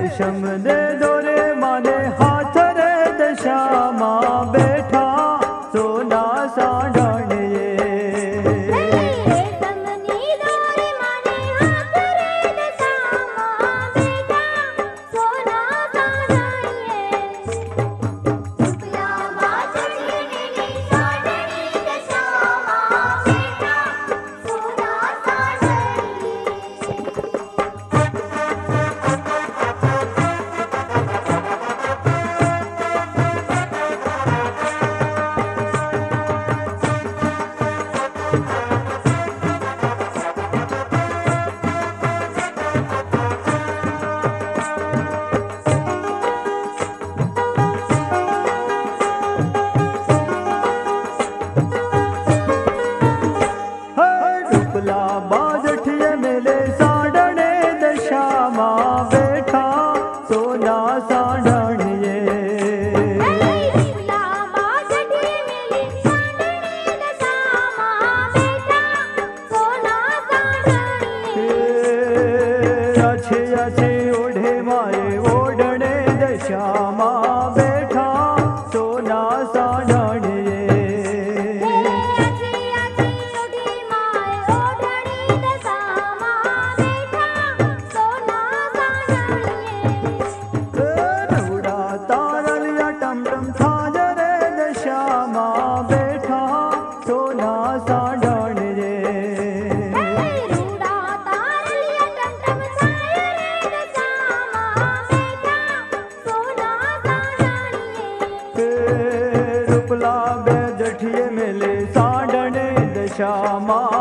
रेशम दे दोरे माने हाथ रे दशा मां बैठा सोना साढ़न ये। बाजठिए मेले साढ़ने दशा मां बैठा सोना साढ़न ये। अच्छे अच्छे ओढ़े मारे ओढ़ने दशा मां बैठा सोना साढ़न ये। मां बैठा सोना साढ़न ये। रुपला बैजठिए मेले साढ़ने दशा मां